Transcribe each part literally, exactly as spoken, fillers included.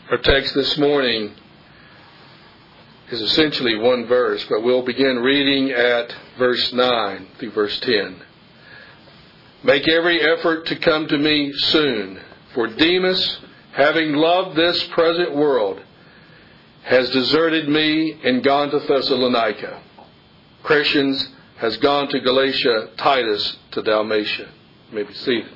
Our text this morning is essentially one verse, but we'll begin reading at verse nine through verse ten. Make every effort to come to me soon, for Demas, having loved this present world, has deserted me and gone to Thessalonica. Crescens has gone to Galatia, Titus to Dalmatia. You may be seated.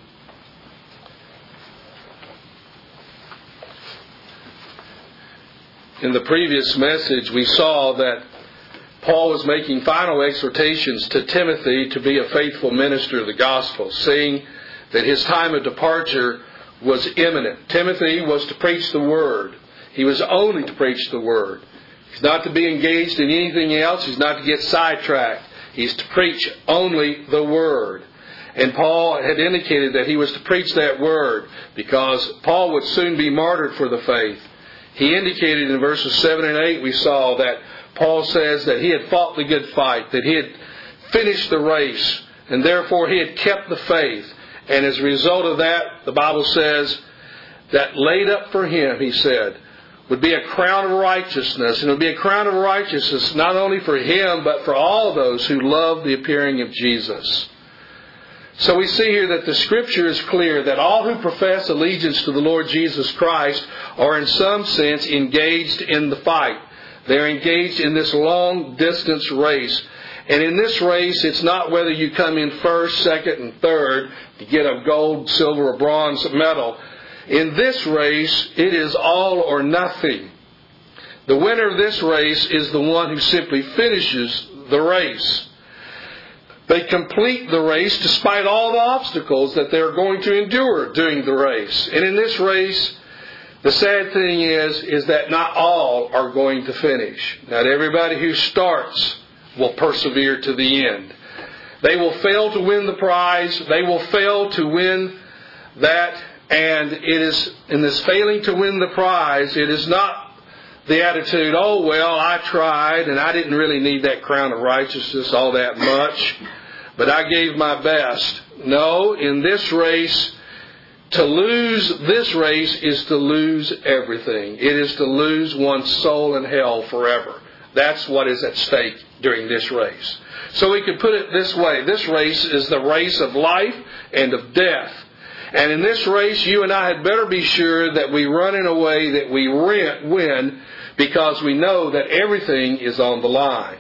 In the previous message, we saw that Paul was making final exhortations to Timothy to be a faithful minister of the gospel, saying that his time of departure was imminent. Timothy was to preach the word. He was only to preach the word. He's not to be engaged in anything else. He's not to get sidetracked. He's to preach only the word. And Paul had indicated that he was to preach that word because Paul would soon be martyred for the faith. He indicated in verses seven and eight, we saw that Paul says that he had fought the good fight, that he had finished the race, and therefore he had kept the faith. And as a result of that, the Bible says that laid up for him, he said, would be a crown of righteousness. And it would be a crown of righteousness not only for him, but for all those who love the appearing of Jesus. So we see here that the Scripture is clear that all who profess allegiance to the Lord Jesus Christ are in some sense engaged in the fight. They're engaged in this long distance race. And in this race, it's not whether you come in first, second, and third to get a gold, silver, or bronze medal. In this race, it is all or nothing. The winner of this race is the one who simply finishes the race. They complete the race despite all the obstacles that they're going to endure during the race. And in this race, the sad thing is, is that not all are going to finish. Not everybody who starts will persevere to the end. They will fail to win the prize. They will fail to win that. And it is in this failing to win the prize, it is not the attitude, oh, well, I tried and I didn't really need that crown of righteousness all that much, but I gave my best. No, in this race, to lose this race is to lose everything. It is to lose one's soul in hell forever. That's what is at stake during this race. So we could put it this way. This race is the race of life and of death. And in this race, you and I had better be sure that we run in a way that we win, because we know that everything is on the line.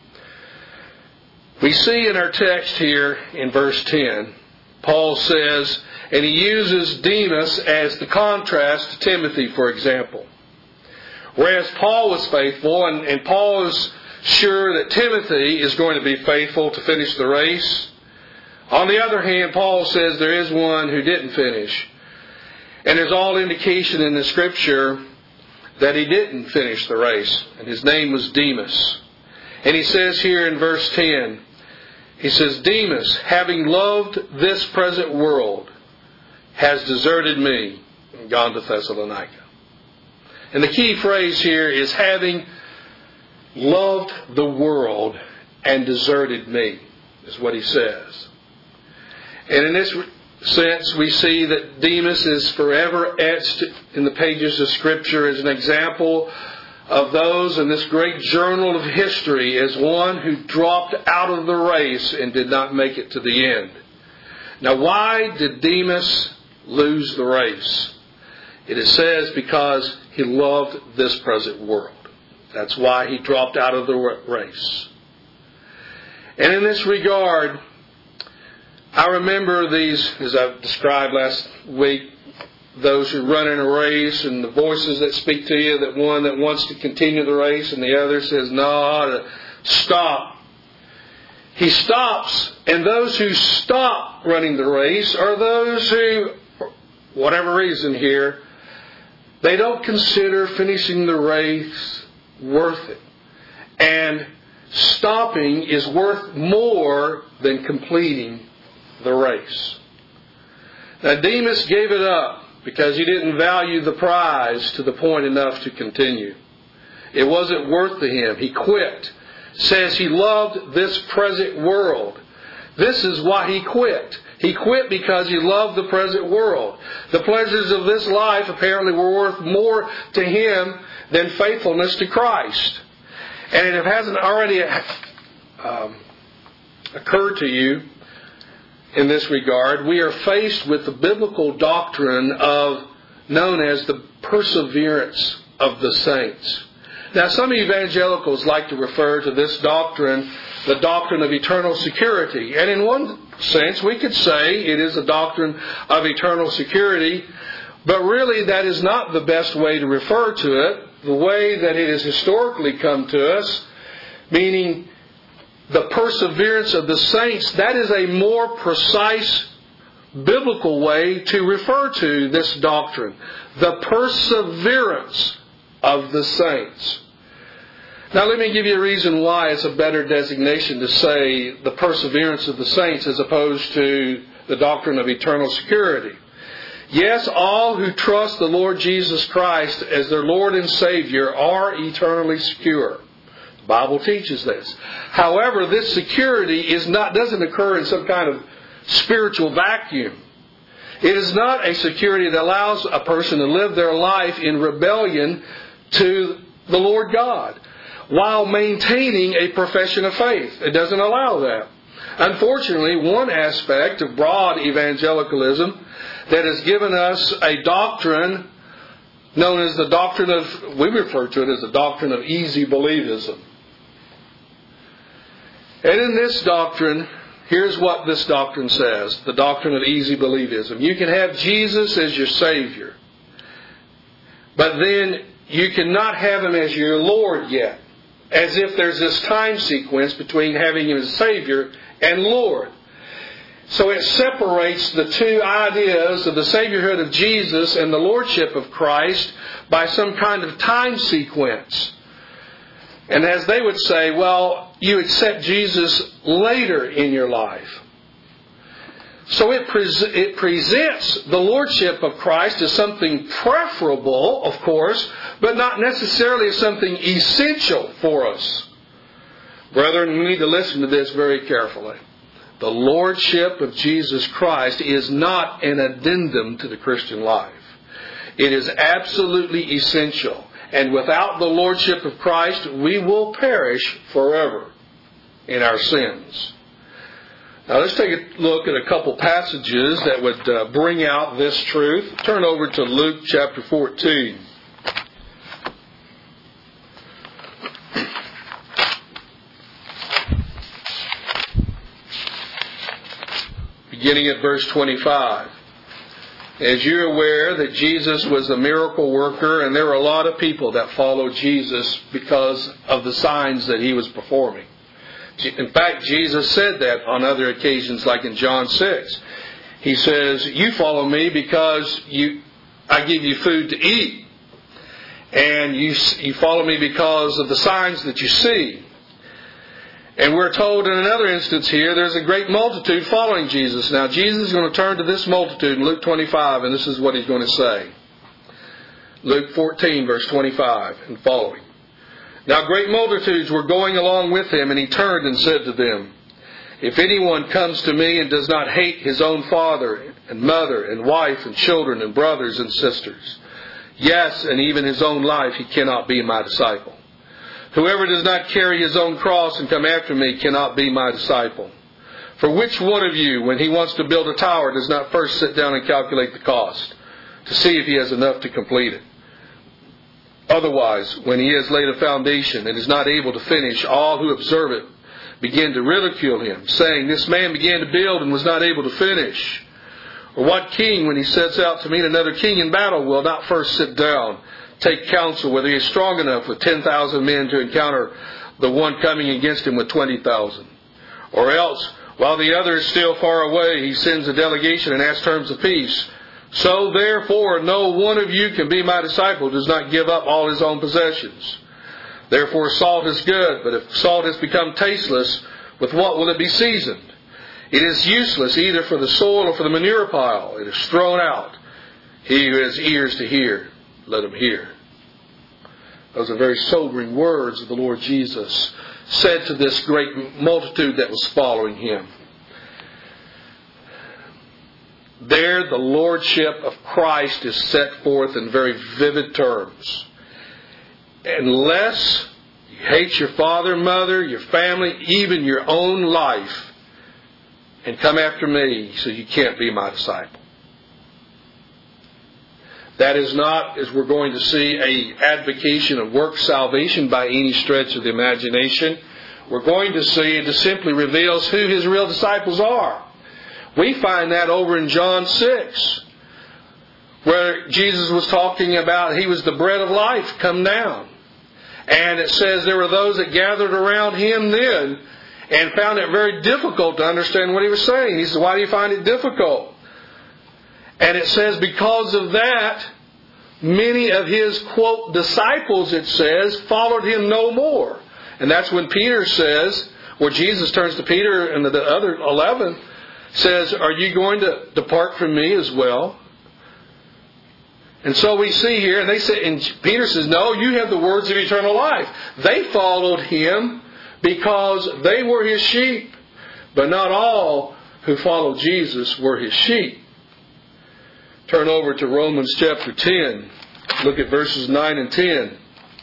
We see in our text here in verse ten, Paul says, and he uses Demas as the contrast to Timothy, for example. Whereas Paul was faithful, and, and Paul is sure that Timothy is going to be faithful to finish the race. On the other hand, Paul says there is one who didn't finish. And there's all indication in the Scripture that he didn't finish the race. And his name was Demas. And he says here in verse ten, he says, Demas, having loved this present world, has deserted me and gone to Thessalonica. And the key phrase here is having loved the world and deserted me, is what he says. And in this sense, we see that Demas is forever etched in the pages of Scripture as an example of those in this great journal of history as one who dropped out of the race and did not make it to the end. Now, why did Demas lose the race? It says because he loved this present world. That's why he dropped out of the race. And in this regard, I remember these, as I described last week, those who run in a race and the voices that speak to you, that one that wants to continue the race and the other says, no, to stop. He stops, and those who stop running the race are those who, for whatever reason here, they don't consider finishing the race worth it. And stopping is worth more than completing the race. Now, Demas gave it up because he didn't value the prize to the point enough to continue. It wasn't worth to him. He quit. Says he loved this present world. This is why he quit. He quit because he loved the present world. The pleasures of this life apparently were worth more to him than faithfulness to Christ. And if it hasn't already um, occurred to you in this regard, we are faced with the biblical doctrine of known as the perseverance of the saints. Now, some evangelicals like to refer to this doctrine, the doctrine of eternal security. And in one sense, we could say it is a doctrine of eternal security, but really that is not the best way to refer to it. The way that it has historically come to us, meaning the perseverance of the saints, that is a more precise biblical way to refer to this doctrine. The perseverance of the saints. Now let me give you a reason why it's a better designation to say the perseverance of the saints as opposed to the doctrine of eternal security. Yes, all who trust the Lord Jesus Christ as their Lord and Savior are eternally secure. The Bible teaches this. However, this security is not doesn't occur in some kind of spiritual vacuum. It is not a security that allows a person to live their life in rebellion to the Lord God while maintaining a profession of faith. It doesn't allow that. Unfortunately, one aspect of broad evangelicalism that has given us a doctrine known as the doctrine of, we refer to it as the doctrine of easy believism. And in this doctrine, here's what this doctrine says, the doctrine of easy believism. You can have Jesus as your Savior, but then you cannot have Him as your Lord yet. As if there's this time sequence between having Him as Savior and Lord. So it separates the two ideas of the Saviorhood of Jesus and the Lordship of Christ by some kind of time sequence. And as they would say, well, you accept Jesus later in your life. So it, pre- it presents the Lordship of Christ as something preferable, of course, but not necessarily as something essential for us. Brethren, we need to listen to this very carefully. The Lordship of Jesus Christ is not an addendum to the Christian life. It is absolutely essential. And without the Lordship of Christ, we will perish forever in our sins. Now let's take a look at a couple passages that would uh, bring out this truth. Turn over to Luke chapter fourteen. Beginning at verse twenty-five. As you're aware that Jesus was a miracle worker, and there were a lot of people that followed Jesus because of the signs that He was performing. In fact, Jesus said that on other occasions, like in John six. He says, you follow me because you, I give you food to eat. And you, you follow me because of the signs that you see. And we're told in another instance here, there's a great multitude following Jesus. Now, Jesus is going to turn to this multitude in Luke twenty-five, and this is what He's going to say. Luke fourteen, verse twenty-five and following. Now great multitudes were going along with Him, and He turned and said to them, if anyone comes to me and does not hate his own father and mother and wife and children and brothers and sisters, yes, and even his own life, he cannot be my disciple. Whoever does not carry his own cross and come after me cannot be my disciple. For which one of you, when he wants to build a tower, does not first sit down and calculate the cost to see if he has enough to complete it? Otherwise, when he has laid a foundation and is not able to finish, all who observe it begin to ridicule him, saying, this man began to build and was not able to finish. Or what king, when he sets out to meet another king in battle, will not first sit down, take counsel whether he is strong enough with ten thousand men to encounter the one coming against him with twenty thousand? Or else, while the other is still far away, he sends a delegation and asks terms of peace. So therefore, no one of you can be my disciple who does not give up all his own possessions. Therefore, salt is good, but if salt has become tasteless, with what will it be seasoned? It is useless either for the soil or for the manure pile. It is thrown out. He who has ears to hear, let him hear. Those are very sobering words of the Lord Jesus said to this great multitude that was following Him. There, the lordship of Christ is set forth in very vivid terms. Unless you hate your father, mother, your family, even your own life, and come after me, so you can't be my disciple. That is not, as we're going to see, a advocation of work salvation by any stretch of the imagination. We're going to see it simply reveals who His real disciples are. We find that over in John six, where Jesus was talking about He was the bread of life come down. And it says there were those that gathered around Him then and found it very difficult to understand what He was saying. He said, why do you find it difficult? And it says because of that, many of His, quote, disciples, it says, followed Him no more. And that's when Peter says, where Jesus turns to Peter and the other eleven, says, are you going to depart from me as well? And so we see here, and they say, and Peter says, no, you have the words of eternal life. They followed Him because they were His sheep. But not all who followed Jesus were His sheep. Turn over to Romans chapter ten. Look at verses nine and ten.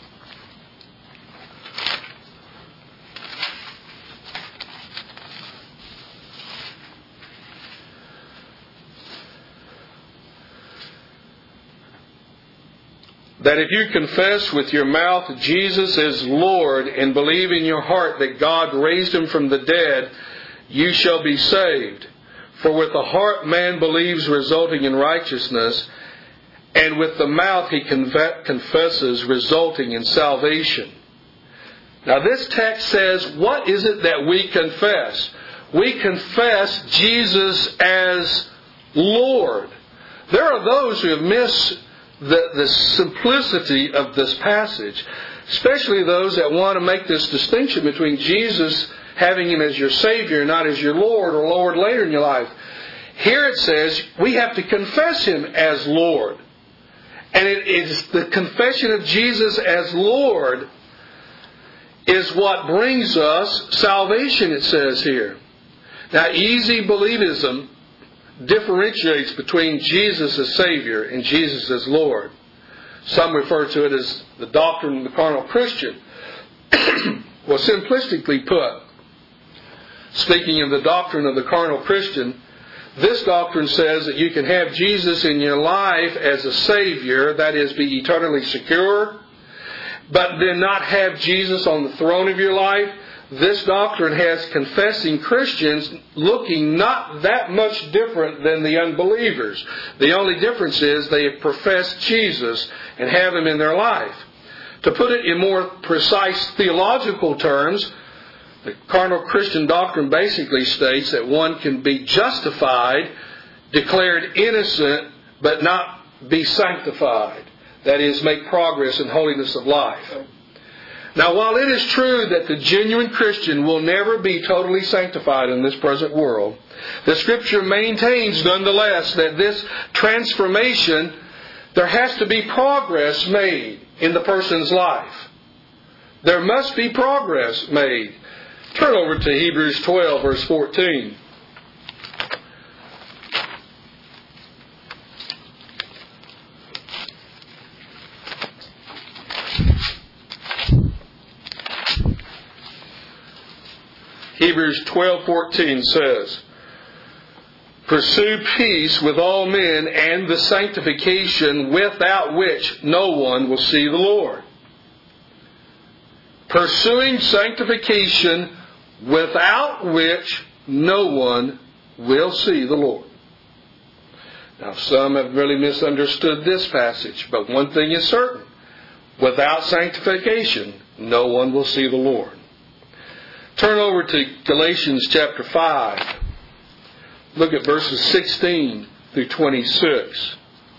That if you confess with your mouth Jesus is Lord and believe in your heart that God raised Him from the dead, you shall be saved. For with the heart man believes, resulting in righteousness, and with the mouth he confesses, resulting in salvation. Now this text says, what is it that we confess? We confess Jesus as Lord. There are those who have missed the, the simplicity of this passage, especially those that want to make this distinction between Jesus having Him as your Savior, not as your Lord or Lord later in your life. Here it says we have to confess Him as Lord. And it is the confession of Jesus as Lord is what brings us salvation, it says here. Now, easy believism differentiates between Jesus as Savior and Jesus as Lord. Some refer to it as the doctrine of the carnal Christian. Well, simplistically put, speaking of the doctrine of the carnal Christian, this doctrine says that you can have Jesus in your life as a Savior, that is, be eternally secure, but then not have Jesus on the throne of your life. This doctrine has confessing Christians looking not that much different than the unbelievers. The only difference is they have professed Jesus and have Him in their life. To put it in more precise theological terms, the carnal Christian doctrine basically states that one can be justified, declared innocent, but not be sanctified. That is, make progress in holiness of life. Now, while it is true that the genuine Christian will never be totally sanctified in this present world, the Scripture maintains nonetheless that this transformation, there has to be progress made in the person's life. There must be progress made. Turn over to Hebrews twelve, verse fourteen. Hebrews twelve fourteen says, "Pursue peace with all men and the sanctification without which no one will see the Lord." Pursuing sanctification without which no one will see the Lord. Now, some have really misunderstood this passage, but one thing is certain. Without sanctification, no one will see the Lord. Turn over to Galatians chapter five. Look at verses sixteen through twenty-six.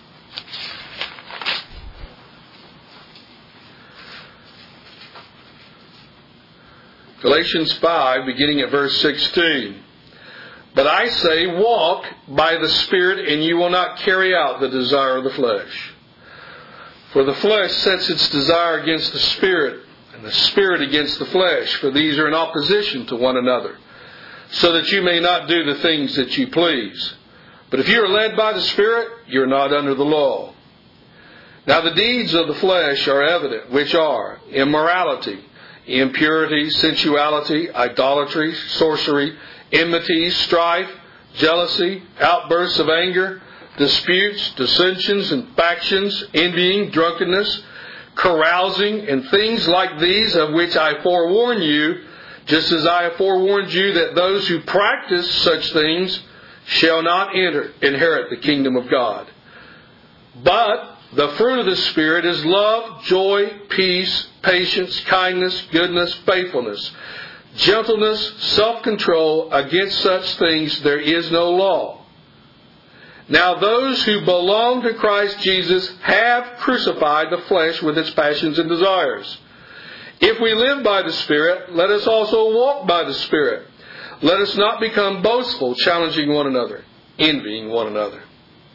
Galatians five, beginning at verse sixteen. "But I say, walk by the Spirit, and you will not carry out the desire of the flesh. For the flesh sets its desire against the Spirit, and the Spirit against the flesh, for these are in opposition to one another, so that you may not do the things that you please. But if you are led by the Spirit, you are not under the law. Now the deeds of the flesh are evident, which are immorality, impurity, sensuality, idolatry, sorcery, enmities, strife, jealousy, outbursts of anger, disputes, dissensions, and factions, envying, drunkenness, carousing, and things like these, of which I forewarn you, just as I have forewarned you, that those who practice such things shall not enter, inherit the kingdom of God. But the fruit of the Spirit is love, joy, peace, patience, kindness, goodness, faithfulness, gentleness, self-control. Against such things there is no law. Now those who belong to Christ Jesus have crucified the flesh with its passions and desires. If we live by the Spirit, let us also walk by the Spirit. Let us not become boastful, challenging one another, envying one another.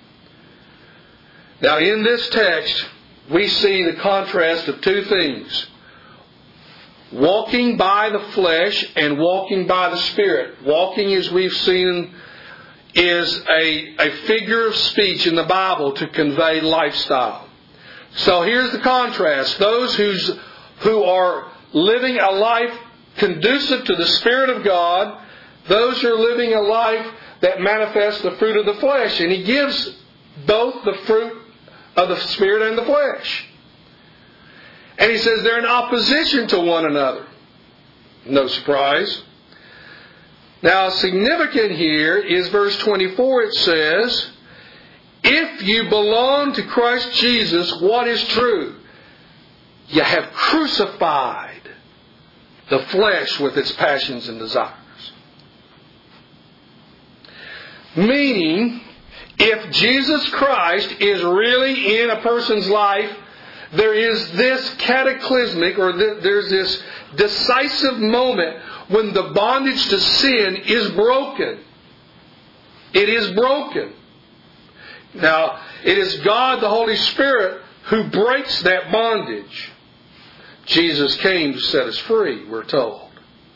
Now in this text, we see the contrast of two things. Walking by the flesh and walking by the Spirit. Walking, as we've seen, is a, a figure of speech in the Bible to convey lifestyle. So here's the contrast. Those who's, who are living a life conducive to the Spirit of God, those who are living a life that manifests the fruit of the flesh. And He gives both the fruit of the Spirit and the flesh. And He says they're in opposition to one another. No surprise. Now, significant here is verse twenty-four. It says, if you belong to Christ Jesus, what is true? You have crucified the flesh with its passions and desires. Meaning, if Jesus Christ is really in a person's life, there is this cataclysmic, or th- there's this decisive moment when the bondage to sin is broken. It is broken. Now, it is God, the Holy Spirit, who breaks that bondage. Jesus came to set us free, we're told.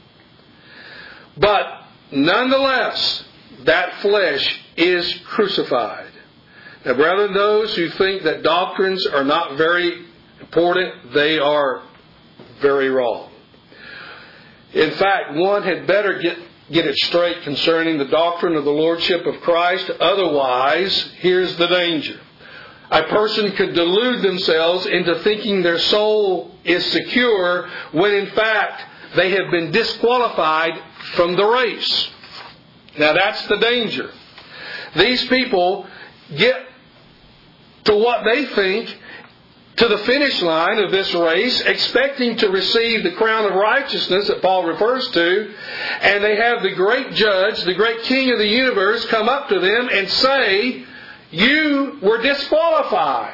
But, nonetheless, that flesh is crucified. Now, brethren, those who think that doctrines are not very important, they are very wrong. In fact, one had better get, get it straight concerning the doctrine of the Lordship of Christ. Otherwise, here's the danger. A person could delude themselves into thinking their soul is secure when in fact they have been disqualified from the race. Now that's the danger. These people get to what they think, to the finish line of this race, expecting to receive the crown of righteousness that Paul refers to, and they have the great judge, the great king of the universe, come up to them and say, you were disqualified.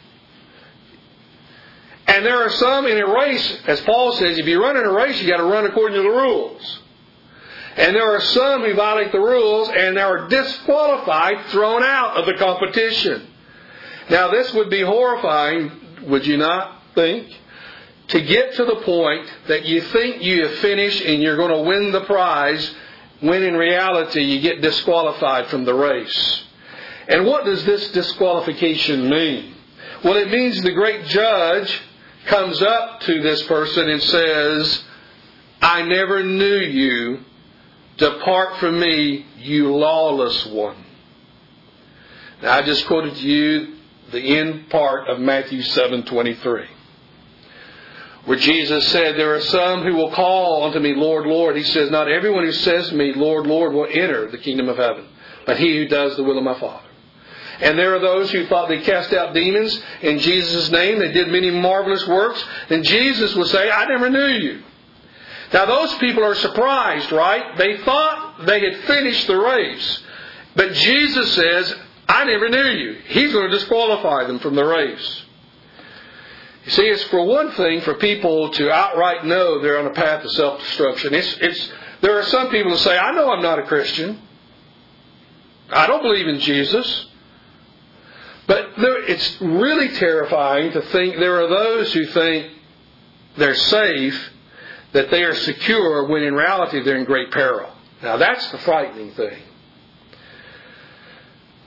And there are some in a race, as Paul says, if you run in a race, you got to run according to the rules. And there are some who violate the rules and are disqualified, thrown out of the competition. Now this would be horrifying, would you not think? To get to the point that you think you have finished and you're going to win the prize, when in reality you get disqualified from the race. And what does this disqualification mean? Well, it means the great judge comes up to this person and says, I never knew you. Depart from me, you lawless one. Now, I just quoted to you the end part of Matthew seven twenty-three, where Jesus said, there are some who will call unto me, Lord, Lord. He says, not everyone who says to me, Lord, Lord, will enter the kingdom of heaven, but he who does the will of my Father. And there are those who thought they cast out demons in Jesus' name. They did many marvelous works. And Jesus would say, I never knew you. Now those people are surprised, right? They thought they had finished the race. But Jesus says, I never knew you. He's going to disqualify them from the race. You see, it's for one thing for people to outright know they're on a path of self-destruction. It's, it's, there are some people who say, I know I'm not a Christian. I don't believe in Jesus. But there, it's really terrifying to think there are those who think they're safe, that they are secure, when in reality they're in great peril. Now that's the frightening thing.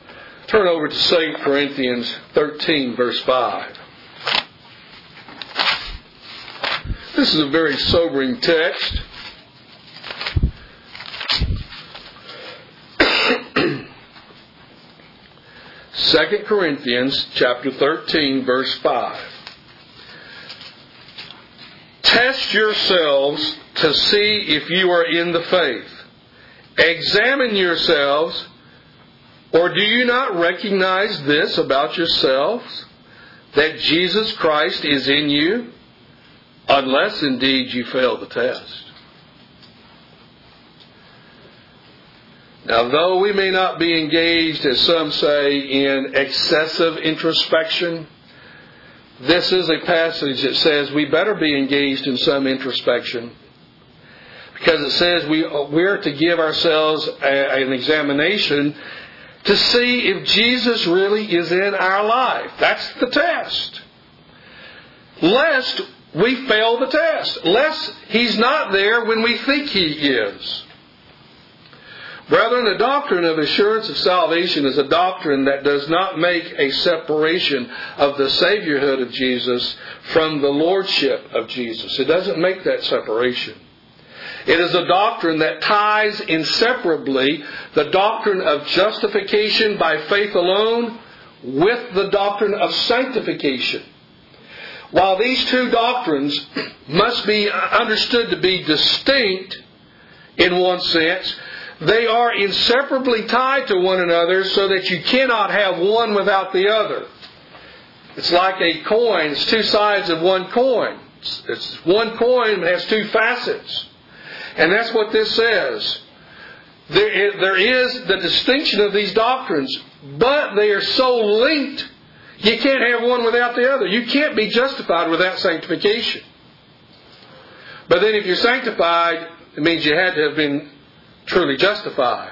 Turn over to Second Corinthians thirteen, verse five. This is a very sobering text. Second Corinthians chapter thirteen, verse five. Test yourselves to see if you are in the faith. Examine yourselves, or do you not recognize this about yourselves, that Jesus Christ is in you, unless indeed you fail the test? Now, though we may not be engaged, as some say, in excessive introspection, this is a passage that says we better be engaged in some introspection, because it says we we are to give ourselves a, an examination to see if Jesus really is in our life. That's the test. Lest we fail the test. Lest He's not there when we think He is. Brethren, the doctrine of assurance of salvation is a doctrine that does not make a separation of the Saviorhood of Jesus from the Lordship of Jesus. It doesn't make that separation. It is a doctrine that ties inseparably the doctrine of justification by faith alone with the doctrine of sanctification. While these two doctrines must be understood to be distinct in one sense, they are inseparably tied to one another so that you cannot have one without the other. It's like a coin. It's two sides of one coin. It's, it's one coin that has two facets. And that's what this says. There, there is the distinction of these doctrines, but they are so linked, you can't have one without the other. You can't be justified without sanctification. But then if you're sanctified, it means you had to have been truly justified.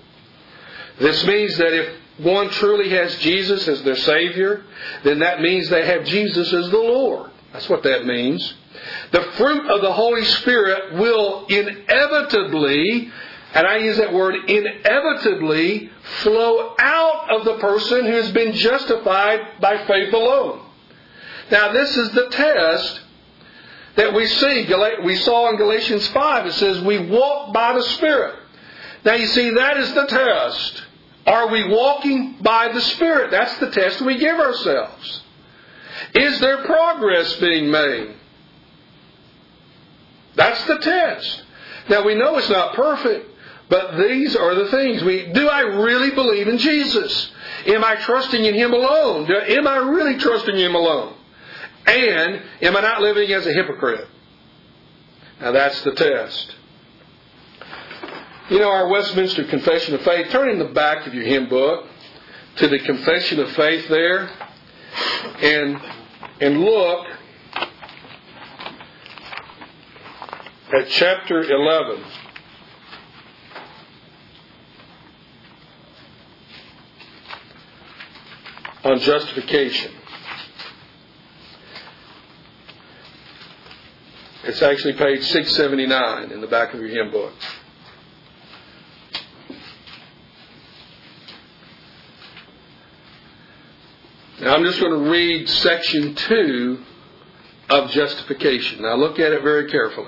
This means that if one truly has Jesus as their Savior, then that means they have Jesus as the Lord. That's what that means. The fruit of the Holy Spirit will inevitably, and I use that word inevitably, flow out of the person who has been justified by faith alone. Now this is the test that we see. We saw in Galatians five. It says we walk by the Spirit. Now you see, that is the test. Are we walking by the Spirit? That's the test we give ourselves. Is there progress being made? That's the test. Now we know it's not perfect, but these are the things. We do I really believe in Jesus? Am I trusting in Him alone? Do, am I really trusting Him alone? And am I not living as a hypocrite? Now that's the test. You know, our Westminster Confession of Faith, turn in the back of your hymn book to the Confession of Faith there, and and look at chapter eleven. On justification. It's actually page six seventy-nine in the back of your hymn book. Now I'm just going to read section two of justification. Now look at it very carefully.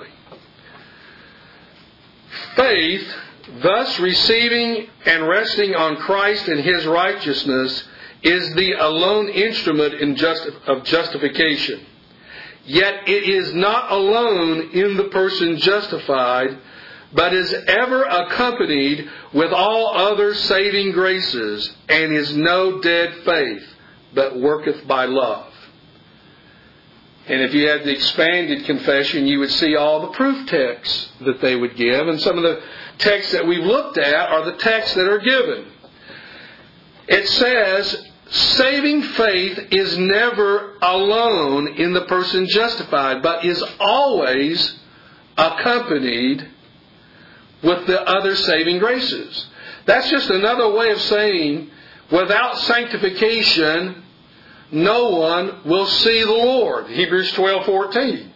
Faith, thus receiving and resting on Christ and His righteousness, is the alone instrument in just, of justification. Yet it is not alone in the person justified, but is ever accompanied with all other saving graces, and is no dead faith, but worketh by love. And if you had the expanded confession, you would see all the proof texts that they would give. And some of the texts that we've looked at are the texts that are given. It says, saving faith is never alone in the person justified, but is always accompanied with the other saving graces. That's just another way of saying, without sanctification, no one will see the Lord. Hebrews twelve fourteen.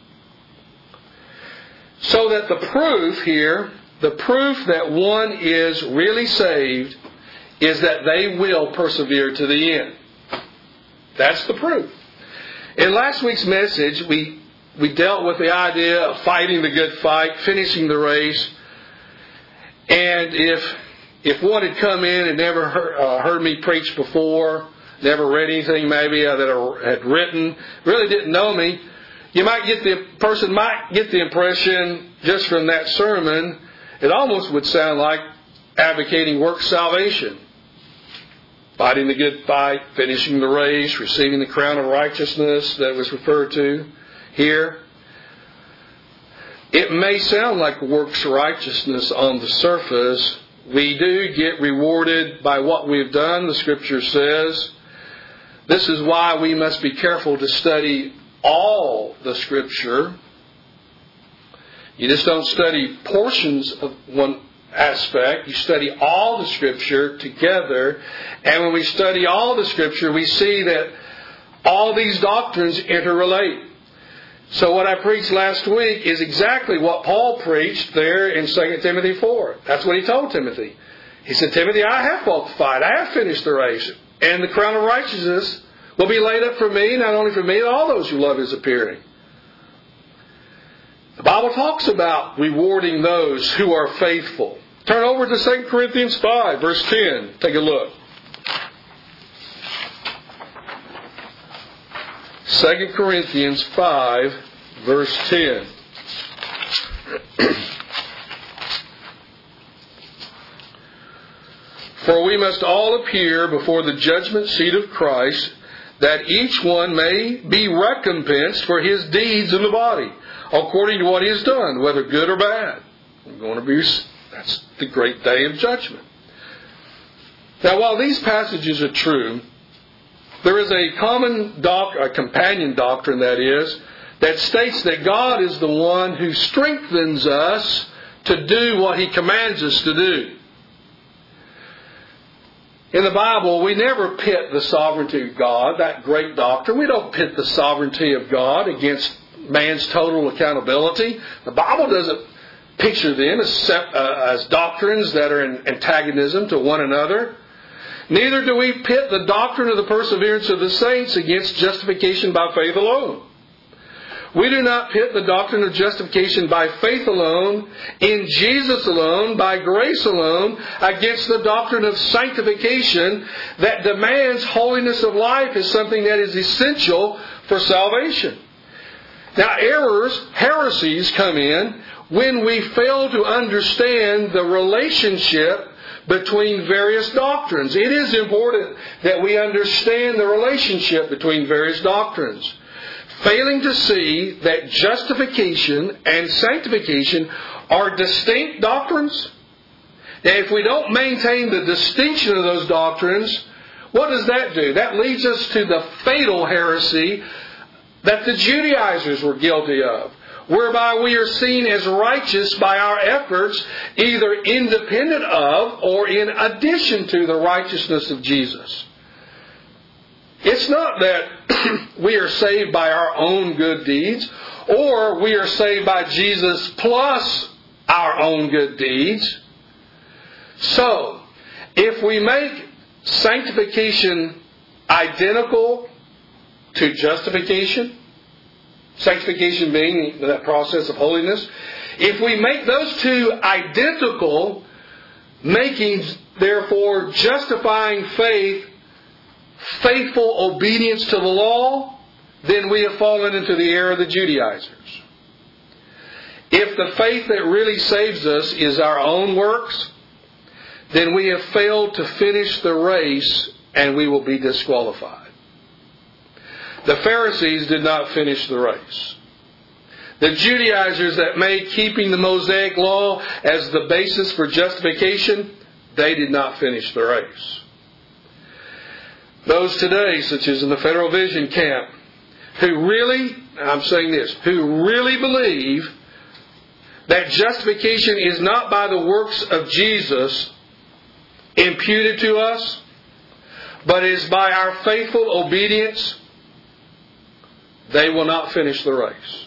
So that the proof here, the proof that one is really saved, is that they will persevere to the end. That's the proof. In last week's message, we we dealt with the idea of fighting the good fight, finishing the race. And if if one had come in and never heard, uh, heard me preach before, never read anything maybe uh, that I had written, really didn't know me, you might get the person might get the impression just from that sermon, it almost would sound like advocating work salvation. Fighting the good fight, finishing the race, receiving the crown of righteousness that was referred to here. It may sound like works righteousness on the surface. We do get rewarded by what we've done, the Scripture says. This is why we must be careful to study all the Scripture. You just don't study portions of one aspect. You study all the Scripture together. And when we study all the Scripture, we see that all these doctrines interrelate. So what I preached last week is exactly what Paul preached there in Second Timothy four. That's what he told Timothy. He said, Timothy, I have fought the fight. I have finished the race. And the crown of righteousness will be laid up for me, not only for me, but all those who love His appearing. The Bible talks about rewarding those who are faithful. Turn over to Second Corinthians five, verse ten. Take a look. Second Corinthians five, verse ten. For we must all appear before the judgment seat of Christ, that each one may be recompensed for his deeds in the body, according to what he has done, whether good or bad. We're going to be, that's the great day of judgment. Now, while these passages are true, there is a common doc, a companion doctrine, that is, that states that God is the one who strengthens us to do what He commands us to do. In the Bible, we never pit the sovereignty of God, that great doctrine. We don't pit the sovereignty of God against man's total accountability. The Bible doesn't picture them as, uh, as doctrines that are in antagonism to one another. Neither do we pit the doctrine of the perseverance of the saints against justification by faith alone. We do not pit the doctrine of justification by faith alone, in Jesus alone, by grace alone, against the doctrine of sanctification that demands holiness of life as something that is essential for salvation. Now, errors, heresies come in when we fail to understand the relationship between various doctrines. It is important that we understand the relationship between various doctrines. Failing to see that justification and sanctification are distinct doctrines. Now, if we don't maintain the distinction of those doctrines, what does that do? That leads us to the fatal heresy that the Judaizers were guilty of, whereby we are seen as righteous by our efforts, either independent of or in addition to the righteousness of Jesus. It's not that we are saved by our own good deeds, or we are saved by Jesus plus our own good deeds. So, if we make sanctification identical to justification, sanctification being that process of holiness, if we make those two identical, making therefore justifying faith faithful obedience to the law, then we have fallen into the error of the Judaizers. If the faith that really saves us is our own works, then we have failed to finish the race and we will be disqualified. The Pharisees did not finish the race. The Judaizers that made keeping the Mosaic law as the basis for justification, they did not finish the race. Those today, such as in the Federal Vision camp, who really, I'm saying this, who really believe that justification is not by the works of Jesus imputed to us, but is by our faithful obedience, they will not finish the race.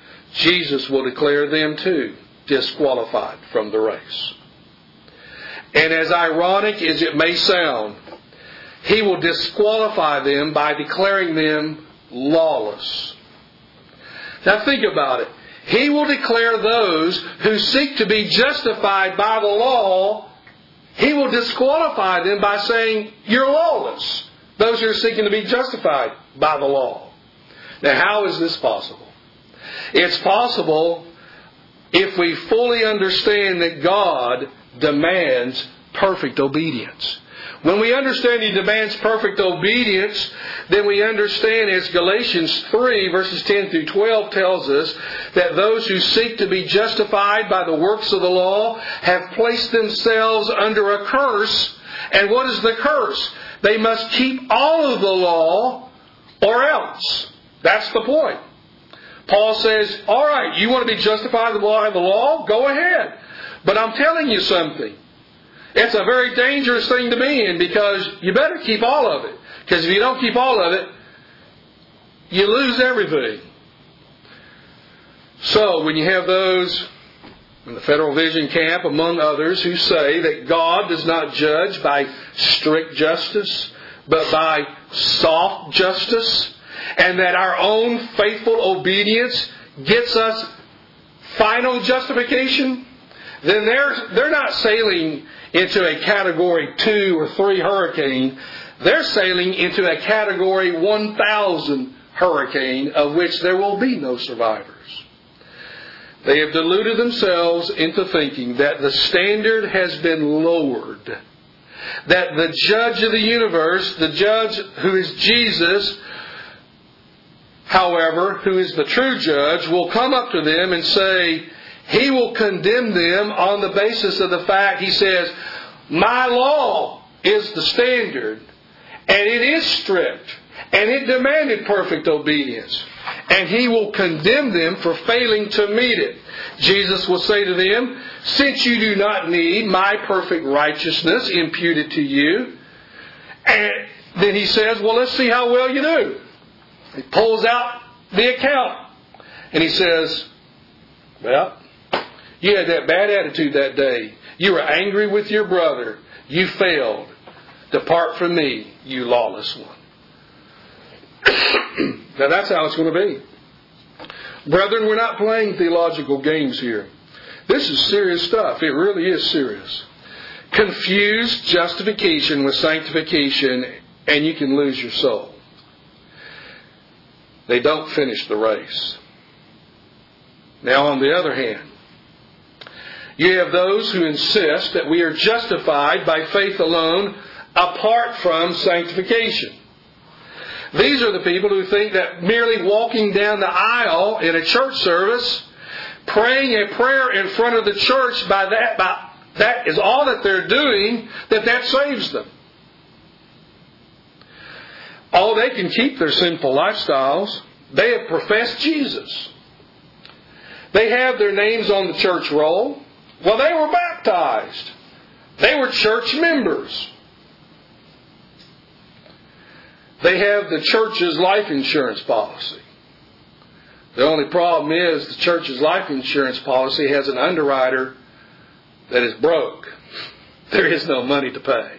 Jesus will declare them too disqualified from the race. And as ironic as it may sound, He will disqualify them by declaring them lawless. Now think about it. He will declare those who seek to be justified by the law, He will disqualify them by saying, you're lawless. Those who are seeking to be justified by the law. Now how is this possible? It's possible if we fully understand that God demands perfect obedience. When we understand He demands perfect obedience, then we understand, as Galatians three verses ten through twelve tells us, that those who seek to be justified by the works of the law have placed themselves under a curse. And what is the curse? They must keep all of the law or else. That's the point. Paul says, all right, you want to be justified by the law? Go ahead. But I'm telling you something. It's a very dangerous thing to be in, because you better keep all of it. Because if you don't keep all of it, you lose everything. So when you have those in the Federal Vision camp, among others, who say that God does not judge by strict justice, but by soft justice, and that our own faithful obedience gets us final justification, then they're, they're not sailing into a category two or three hurricane. They're sailing into a category one thousand hurricane, of which there will be no survivors. They have deluded themselves into thinking that the standard has been lowered. That the judge of the universe, the judge who is Jesus, however, who is the true judge, will come up to them and say, He will condemn them on the basis of the fact, He says, my law is the standard, and it is strict, and it demanded perfect obedience. And He will condemn them for failing to meet it. Jesus will say to them, since you do not need my perfect righteousness imputed to you, and then He says, well, let's see how well you do. He pulls out the account, and He says, well, you had that bad attitude that day. You were angry with your brother. You failed. Depart from me, you lawless one. Now that's how it's going to be. Brethren, we're not playing theological games here. This is serious stuff. It really is serious. Confuse justification with sanctification, and you can lose your soul. They don't finish the race. Now, on the other hand, you have those who insist that we are justified by faith alone apart from sanctification. These are the people who think that merely walking down the aisle in a church service, praying a prayer in front of the church, by that, by, that is all that they're doing, that that saves them. Oh, they can keep their sinful lifestyles. They have professed Jesus. They have their names on the church roll. Well, they were baptized. They were church members. They have the church's life insurance policy. The only problem is the church's life insurance policy has an underwriter that is broke. There is no money to pay.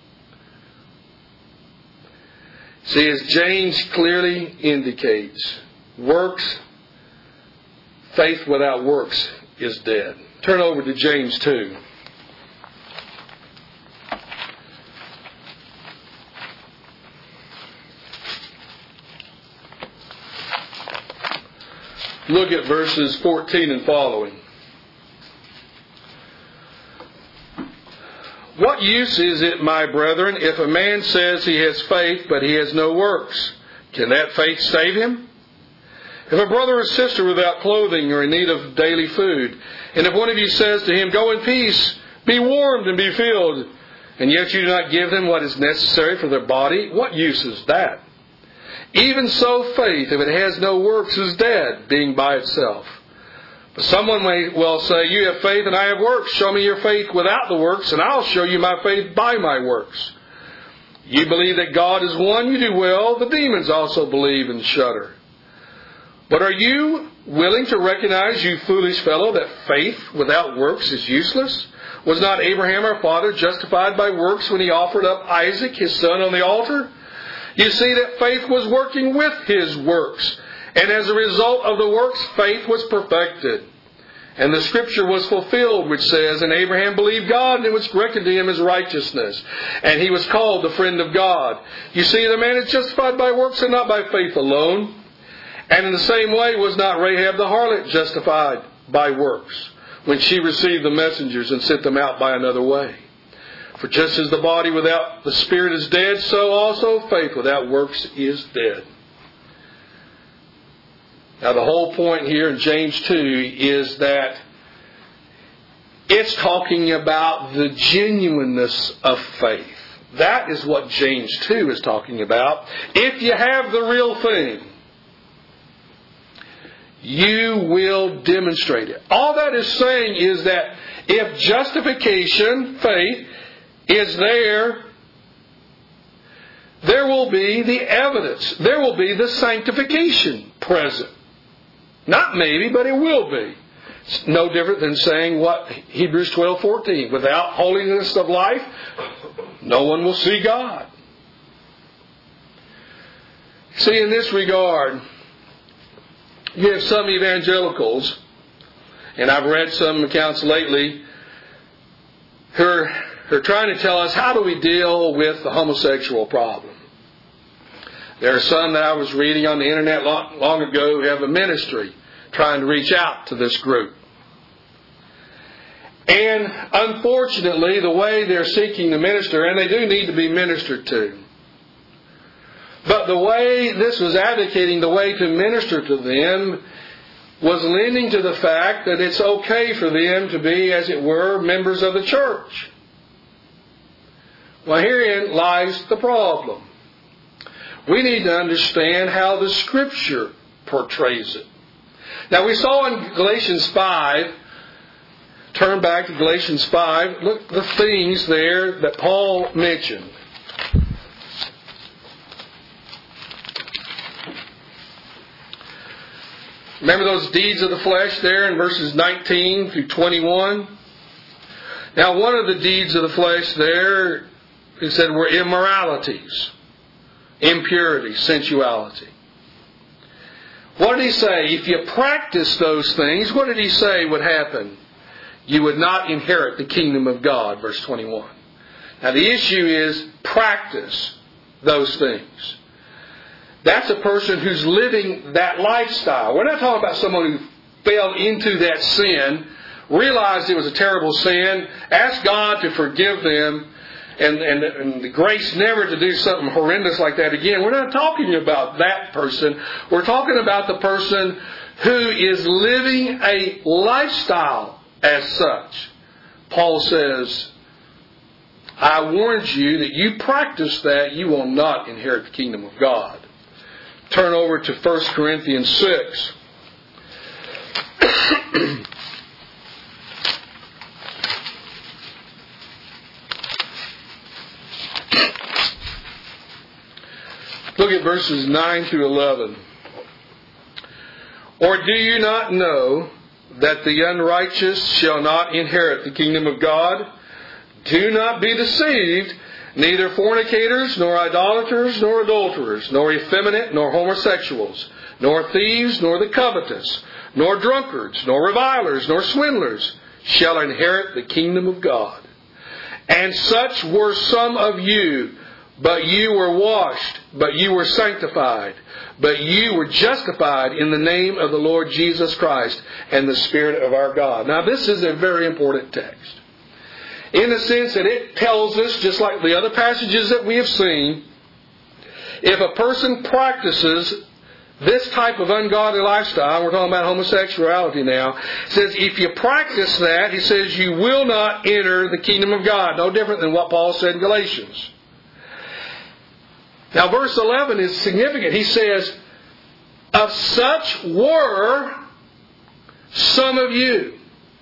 See, as James clearly indicates, works, faith without works is dead. Turn over to James two. Look at verses fourteen and following. What use is it, my brethren, if a man says he has faith, but he has no works? Can that faith save him? If a brother or sister without clothing are in need of daily food, and if one of you says to him, go in peace, be warmed and be filled, and yet you do not give them what is necessary for their body, what use is that? Even so, faith, if it has no works, is dead, being by itself. But someone may well say, you have faith and I have works. Show me your faith without the works, and I'll show you my faith by my works. You believe that God is one, you do well. The demons also believe and shudder. But are you willing to recognize, you foolish fellow, that faith without works is useless? Was not Abraham our father justified by works when he offered up Isaac, his son, on the altar? You see that faith was working with his works. And as a result of the works, faith was perfected. And the Scripture was fulfilled, which says, and Abraham believed God, and it was reckoned to him as righteousness. And he was called the friend of God. You see, the man is justified by works and not by faith alone. And in the same way was not Rahab the harlot justified by works, when she received the messengers and sent them out by another way. For just as the body without the spirit is dead, so also faith without works is dead. Now the whole point here in James two is that it's talking about the genuineness of faith. That is what James two is talking about. If you have the real thing, you will demonstrate it. All that is saying is that if justification, faith, is there, there will be the evidence. There will be the sanctification present. Not maybe, but it will be. It's no different than saying what Hebrews twelve fourteen. Without holiness of life, no one will see God. See, in this regard, you have some evangelicals, and I've read some accounts lately, who are, who are trying to tell us, how do we deal with the homosexual problem? There are some that I was reading on the internet long, long ago who have a ministry trying to reach out to this group. And unfortunately, the way they're seeking to minister, and they do need to be ministered to, but the way this was advocating, the way to minister to them, was leaning to the fact that it's okay for them to be, as it were, members of the church. Well, herein lies the problem. We need to understand how the Scripture portrays it. Now, we saw in Galatians five, turn back to Galatians five, look at the things there that Paul mentioned. Remember those deeds of the flesh there in verses nineteen through twenty-one? Now, one of the deeds of the flesh there, he said, were immoralities, impurity, sensuality. What did he say? If you practice those things, what did he say would happen? You would not inherit the kingdom of God, verse twenty-one. Now the issue is practice those things. That's a person who's living that lifestyle. We're not talking about someone who fell into that sin, realized it was a terrible sin, asked God to forgive them, and, and, and the grace never to do something horrendous like that again. We're not talking about that person. We're talking about the person who is living a lifestyle as such. Paul says, I warned you that you practice that, you will not inherit the kingdom of God. Turn over to First Corinthians six. Look at verses nine through eleven. Or do you not know that the unrighteous shall not inherit the kingdom of God? Do not be deceived. Neither fornicators, nor idolaters, nor adulterers, nor effeminate, nor homosexuals, nor thieves, nor the covetous, nor drunkards, nor revilers, nor swindlers shall inherit the kingdom of God. And such were some of you, but you were washed, but you were sanctified, but you were justified in the name of the Lord Jesus Christ and the Spirit of our God. Now this is a very important text, in the sense that it tells us, just like the other passages that we have seen, if a person practices this type of ungodly lifestyle, we're talking about homosexuality now, it says if you practice that, he says you will not enter the kingdom of God. No different than what Paul said in Galatians. Now verse eleven is significant. He says, of such were some of you.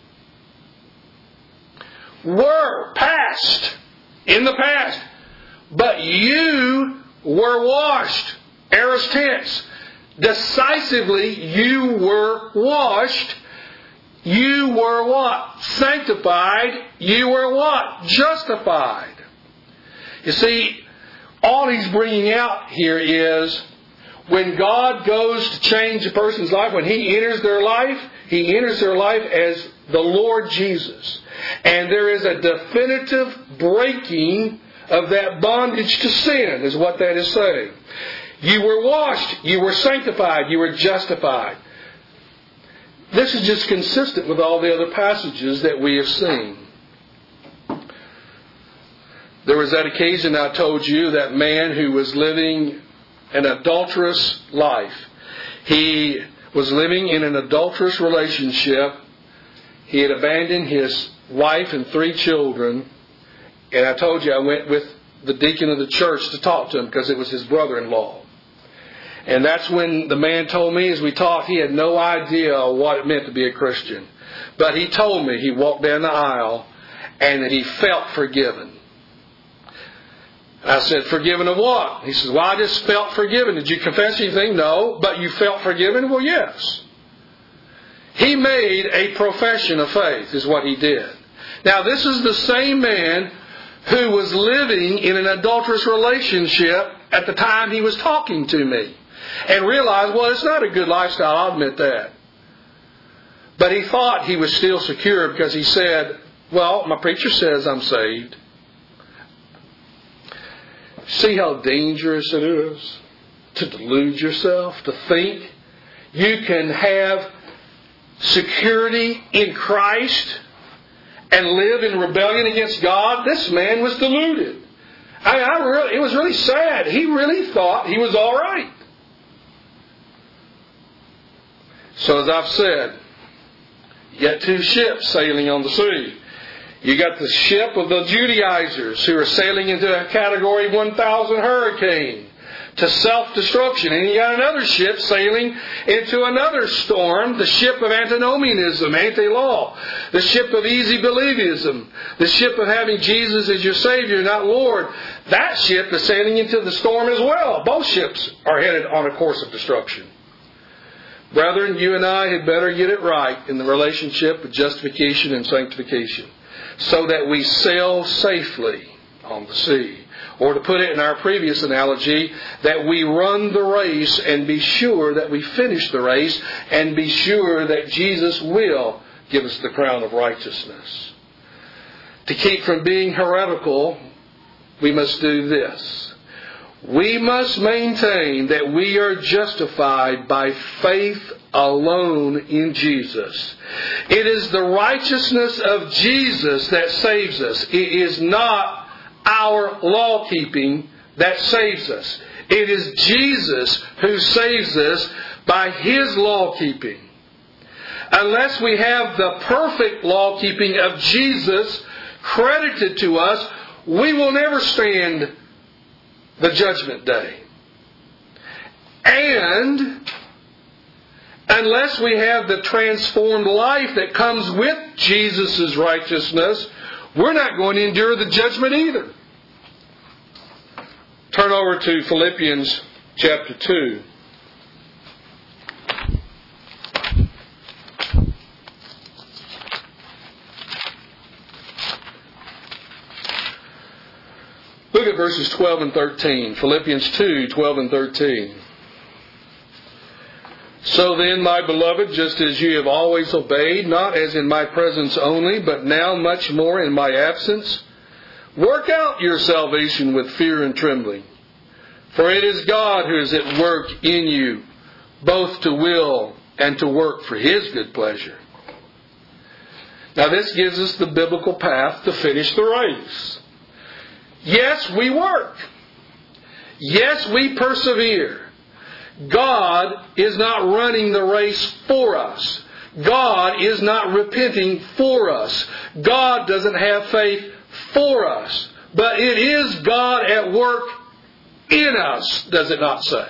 Were, past, in the past. But you were washed, aorist tense. Decisively, you were washed. You were what? Sanctified. You were what? Justified. You see, all he's bringing out here is when God goes to change a person's life, when He enters their life, He enters their life as the Lord Jesus. And there is a definitive breaking of that bondage to sin, is what that is saying. You were washed, you were sanctified, you were justified. This is just consistent with all the other passages that we have seen. There was that occasion I told you, that man who was living an adulterous life. He was living in an adulterous relationship. He had abandoned his wife and three children. And I told you I went with the deacon of the church to talk to him because it was his brother-in-law. And that's when the man told me as we talked, he had no idea what it meant to be a Christian. But he told me, he walked down the aisle and that he felt forgiven. I said, forgiven of what? He says, well, I just felt forgiven. Did you confess anything? No. But you felt forgiven? Well, yes. He made a profession of faith, is what he did. Now, this is the same man who was living in an adulterous relationship at the time he was talking to me. And realized, well, it's not a good lifestyle, I'll admit that. But he thought he was still secure because he said, well, my preacher says I'm saved. See how dangerous it is to delude yourself, to think you can have security in Christ and live in rebellion against God? This man was deluded. I, I really, it was really sad. He really thought he was all right. So as I've said, you got two ships sailing on the sea. You got the ship of the Judaizers who are sailing into a category one thousand hurricane to self-destruction. And you got another ship sailing into another storm, the ship of antinomianism, anti-law, the ship of easy believism, the ship of having Jesus as your Savior, not Lord. That ship is sailing into the storm as well. Both ships are headed on a course of destruction. Brethren, you and I had better get it right in the relationship of justification and sanctification, so that we sail safely on the sea. Or to put it in our previous analogy, that we run the race and be sure that we finish the race and be sure that Jesus will give us the crown of righteousness. To keep from being heretical, we must do this. We must maintain that we are justified by faith alone in Jesus. It is the righteousness of Jesus that saves us. It is not our law keeping that saves us. It is Jesus who saves us by His law keeping. Unless we have the perfect law keeping of Jesus credited to us, we will never stand the judgment day. And unless we have the transformed life that comes with Jesus' righteousness, we're not going to endure the judgment either. Turn over to Philippians chapter two. Look at verses twelve and thirteen. Philippians two, twelve and thirteen. So then, my beloved, just as you have always obeyed, not as in my presence only, but now much more in my absence, work out your salvation with fear and trembling. For it is God who is at work in you, both to will and to work for His good pleasure. Now this gives us the biblical path to finish the race. Yes, we work. Yes, we persevere. God is not running the race for us. God is not repenting for us. God doesn't have faith for us. But it is God at work in us, does it not say?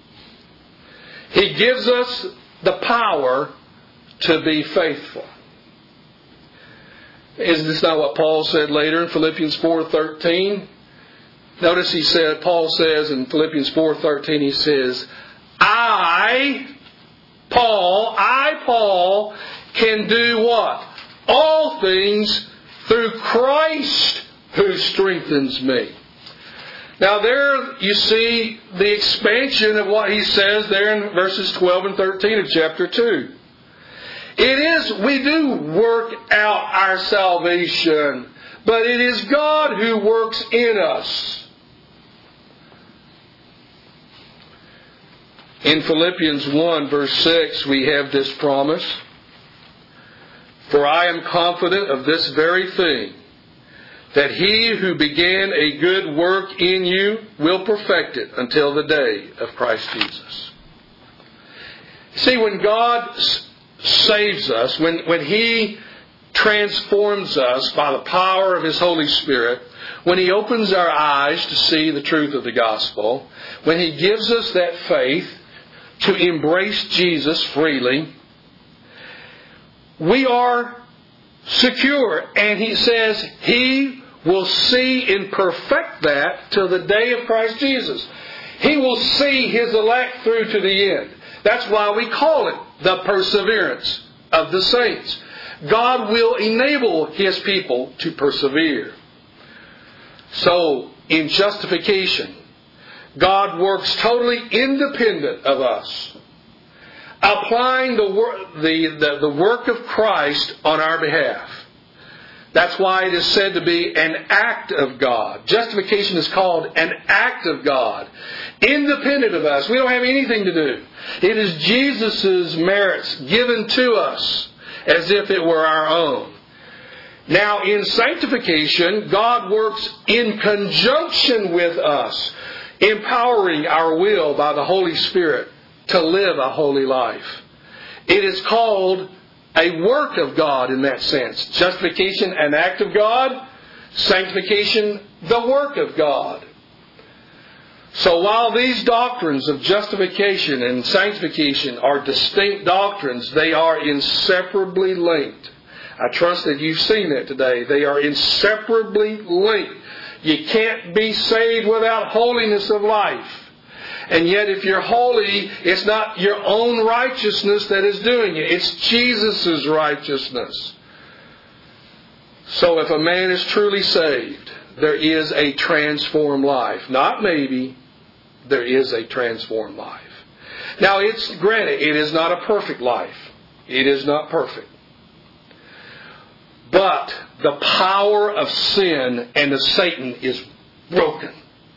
He gives us the power to be faithful. Is this not what Paul said later in Philippians four thirteen? Notice he said, Paul says in Philippians four thirteen, he says, I, Paul, I, Paul, can do what? All things through Christ who strengthens me. Now there you see the expansion of what he says there in verses twelve and thirteen of chapter two. It is, we do work out our salvation, but it is God who works in us. In Philippians one verse six we have this promise. For I am confident of this very thing, that he who began a good work in you will perfect it until the day of Christ Jesus. See, when God saves us, when, when He transforms us by the power of His Holy Spirit, when He opens our eyes to see the truth of the gospel, when He gives us that faith to embrace Jesus freely, we are secure. And He says He will see and perfect that till the day of Christ Jesus. He will see His elect through to the end. That's why we call it the perseverance of the saints. God will enable His people to persevere. So, in justification, God works totally independent of us, applying the, wor- the, the, the work of Christ on our behalf. That's why it is said to be an act of God. Justification is called an act of God, independent of us. We don't have anything to do. It is Jesus' merits given to us as if it were our own. Now, in sanctification, God works in conjunction with us, empowering our will by the Holy Spirit to live a holy life. It is called a work of God in that sense. Justification, an act of God. Sanctification, the work of God. So while these doctrines of justification and sanctification are distinct doctrines, they are inseparably linked. I trust that you've seen that today. They are inseparably linked. You can't be saved without holiness of life. And yet if you're holy, it's not your own righteousness that is doing it. It's Jesus' righteousness. So if a man is truly saved, there is a transformed life. Not maybe, there is a transformed life. Now it's granted, it is not a perfect life. It is not perfect. But the power of sin and of Satan is broken.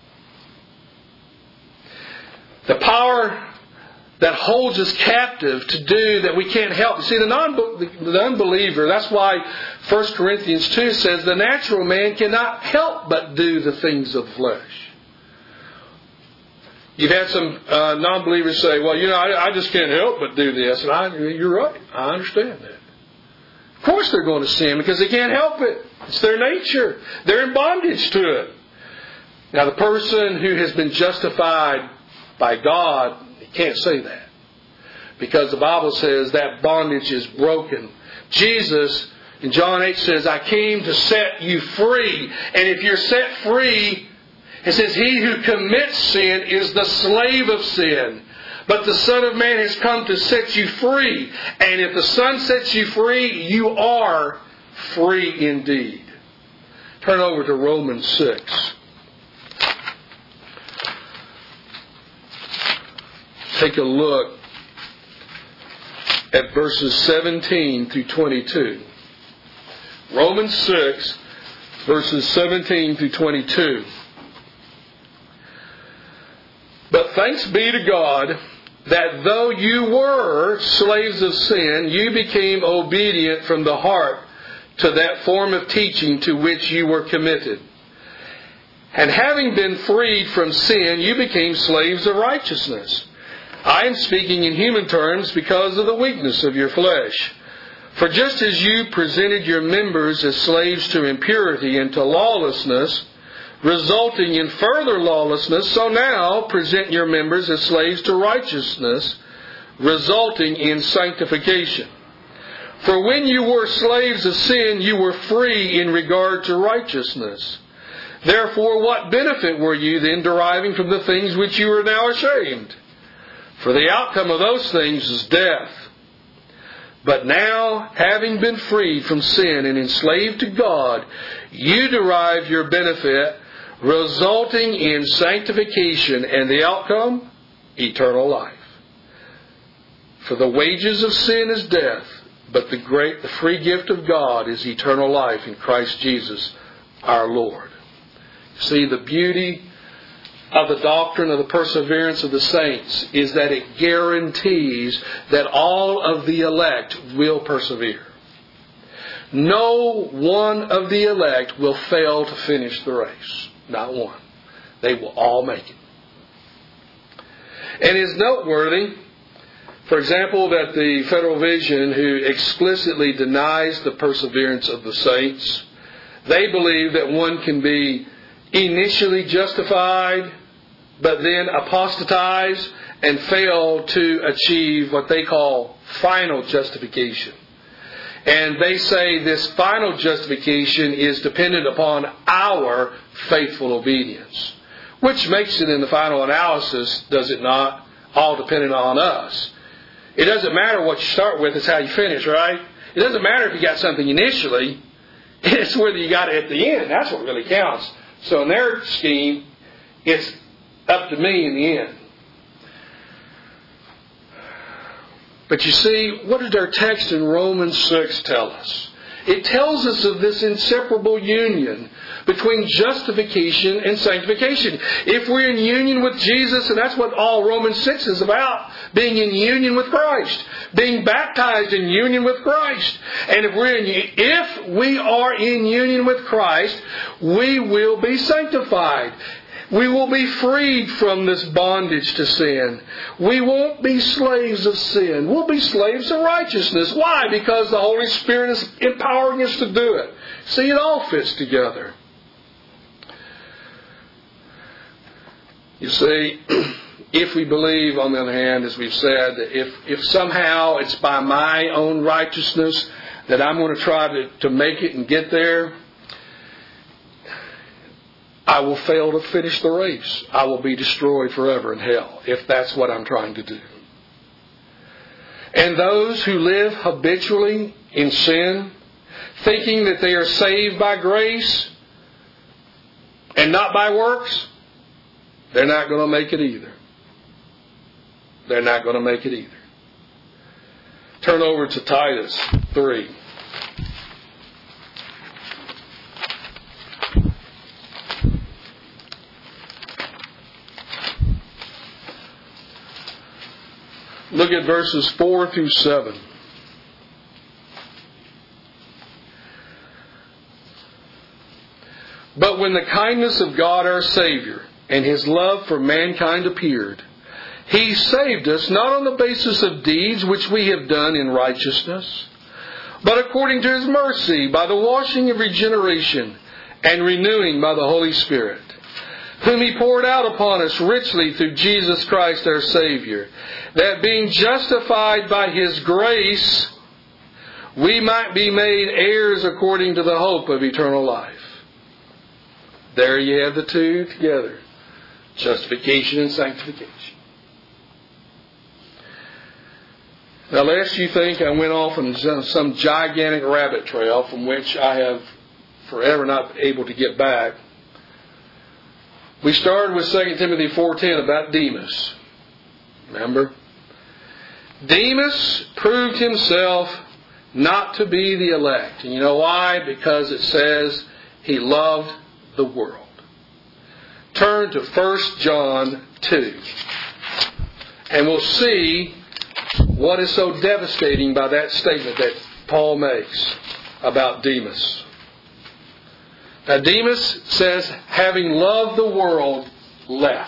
The power that holds us captive to do that we can't help. See, the, non- the unbeliever, that's why First Corinthians two says the natural man cannot help but do the things of flesh. You've had some uh, non-believers say, well, you know, I, I just can't help but do this. And I, you're right. I understand that. Of course they're going to sin because they can't help it. It's their nature. They're in bondage to it. Now, the person who has been justified by God, he can't say that. Because the Bible says that bondage is broken. Jesus, in John eight, says, I came to set you free. And if you're set free, it says, he who commits sin is the slave of sin. But the Son of Man has come to set you free. And if the Son sets you free, you are free indeed. Turn over to Romans six. Take a look at verses seventeen through twenty-two. Romans six, verses seventeen through twenty-two. But thanks be to God that though you were slaves of sin, you became obedient from the heart to that form of teaching to which you were committed. And having been freed from sin, you became slaves of righteousness. I am speaking in human terms because of the weakness of your flesh. For just as you presented your members as slaves to impurity and to lawlessness, resulting in further lawlessness, so now present your members as slaves to righteousness, resulting in sanctification. For when you were slaves of sin, you were free in regard to righteousness. Therefore, what benefit were you then deriving from the things which you are now ashamed? For the outcome of those things is death. But now, having been freed from sin and enslaved to God, you derive your benefit, resulting in sanctification, and the outcome, eternal life. For the wages of sin is death, but the great, the free gift of God is eternal life in Christ Jesus our Lord. See, the beauty of the doctrine of the perseverance of the saints is that it guarantees that all of the elect will persevere. No one of the elect will fail to finish the race. Not one. They will all make it. And it's noteworthy, for example, that the Federal Vision, who explicitly denies the perseverance of the saints, they believe that one can be initially justified, but then apostatize and fail to achieve what they call final justification. And they say this final justification is dependent upon our faithful obedience, which makes it in the final analysis, does it not, all dependent on us. It doesn't matter what you start with, it's how you finish, right? It doesn't matter if you got something initially, it's whether you got it at the end. That's what really counts. So in their scheme, it's up to me in the end. But you see, what did our text in Romans six tell us? It tells us of this inseparable union between justification and sanctification. If we're in union with Jesus, and that's what all Romans six is about, being in union with Christ, being baptized in union with Christ. And if we're in, if we are in union with Christ, we will be sanctified. We will be freed from this bondage to sin. We won't be slaves of sin. We'll be slaves of righteousness. Why? Because the Holy Spirit is empowering us to do it. See, it all fits together. You see, if we believe, on the other hand, as we've said, that if, if somehow it's by my own righteousness that I'm going to try to, to make it and get there, I will fail to finish the race. I will be destroyed forever in hell, if that's what I'm trying to do. And those who live habitually in sin, thinking that they are saved by grace and not by works, they're not going to make it either. They're not going to make it either. Turn over to Titus three. Look at verses four through seven. But when the kindness of God our Savior and His love for mankind appeared, He saved us not on the basis of deeds which we have done in righteousness, but according to His mercy, by the washing of regeneration and renewing by the Holy Spirit, whom He poured out upon us richly through Jesus Christ our Savior, that being justified by His grace, we might be made heirs according to the hope of eternal life. There you have the two together. Justification and sanctification. Now, lest you think I went off on some gigantic rabbit trail from which I have forever not been able to get back, we started with Second Timothy four ten about Demas. Remember? Demas proved himself not to be the elect. And you know why? Because it says he loved the world. Turn to First John two. And we'll see what is so devastating by that statement that Paul makes about Demas. Now, Demas says, having loved the world, left.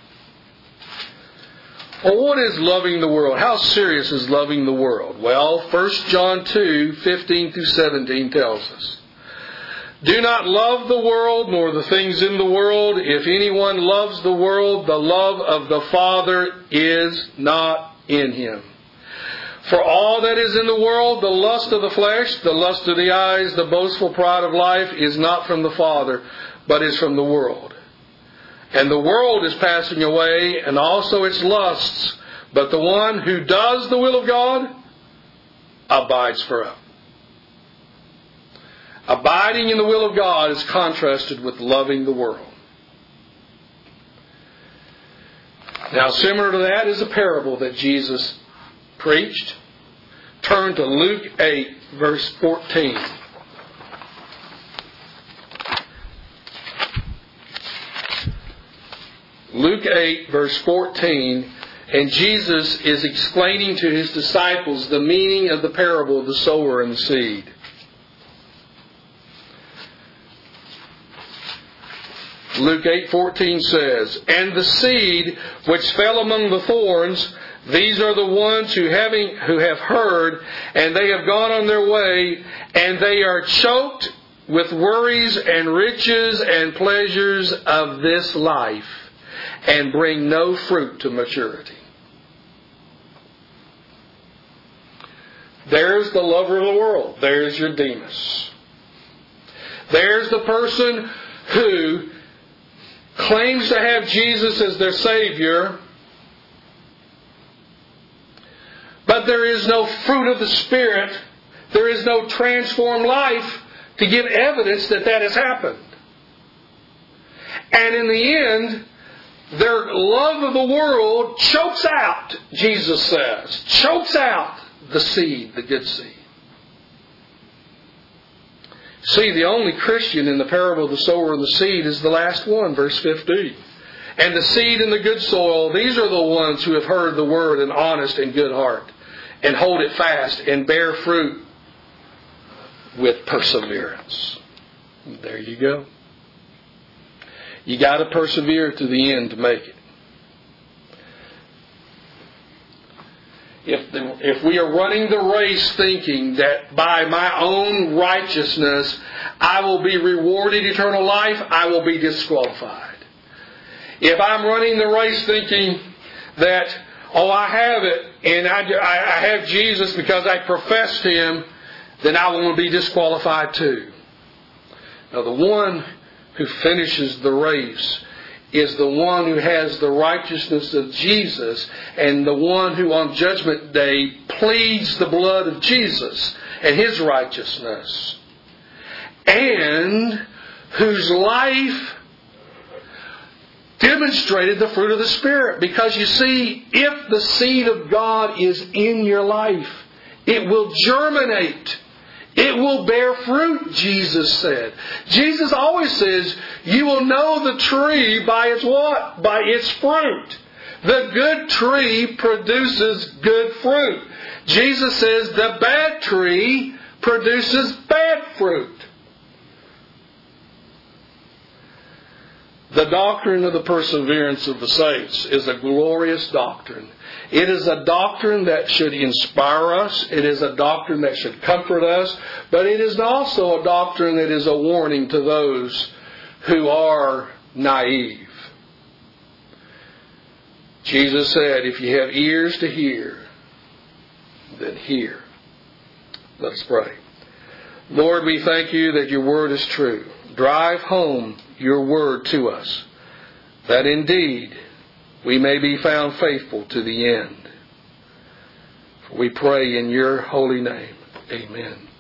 Well, what is loving the world? How serious is loving the world? Well, First John two, fifteen through seventeen tells us, do not love the world nor the things in the world. If anyone loves the world, the love of the Father is not in him. For all that is in the world, the lust of the flesh, the lust of the eyes, the boastful pride of life, is not from the Father, but is from the world. And the world is passing away, and also its lusts. But the one who does the will of God abides forever. Abiding in the will of God is contrasted with loving the world. Now, similar to that is a parable that Jesus preached. Turn to Luke eight, verse fourteen. Luke eight, verse fourteen, and Jesus is explaining to His disciples the meaning of the parable of the sower and the seed. Luke eight fourteen says, "And the seed which fell among the thorns, these are the ones who having who have heard, and they have gone on their way, and they are choked with worries and riches and pleasures of this life, and bring no fruit to maturity." There's the lover of the world. There's your Demas. There's the person who claims to have Jesus as their Savior, but there is no fruit of the Spirit. There is no transformed life to give evidence that that has happened. And in the end, their love of the world chokes out, Jesus says, chokes out the seed, the good seed. See, the only Christian in the parable of the sower and the seed is the last one, verse fifteen. "And the seed in the good soil, these are the ones who have heard the word in honest and good heart, and hold it fast, and bear fruit with perseverance." There you go. You got to persevere to the end to make it. If the, if we are running the race thinking that by my own righteousness I will be rewarded eternal life, I will be disqualified. If I'm running the race thinking that, oh, I have it, and I, I have Jesus because I professed Him, then I will be disqualified too. Now, the one who finishes the race is the one who has the righteousness of Jesus, and the one who on Judgment Day pleads the blood of Jesus and His righteousness, and whose life demonstrated the fruit of the Spirit. Because you see, if the seed of God is in your life, it will germinate. It will bear fruit, Jesus said. Jesus always says, you will know the tree by its what? By its fruit. The good tree produces good fruit. Jesus says the bad tree produces bad fruit. The doctrine of the perseverance of the saints is a glorious doctrine. It is a doctrine that should inspire us. It is a doctrine that should comfort us. But it is also a doctrine that is a warning to those who are naive. Jesus said, if you have ears to hear, then hear. Let us pray. Lord, we thank You that Your word is true. Drive home Your word to us, that indeed we may be found faithful to the end. For we pray in Your holy name. Amen.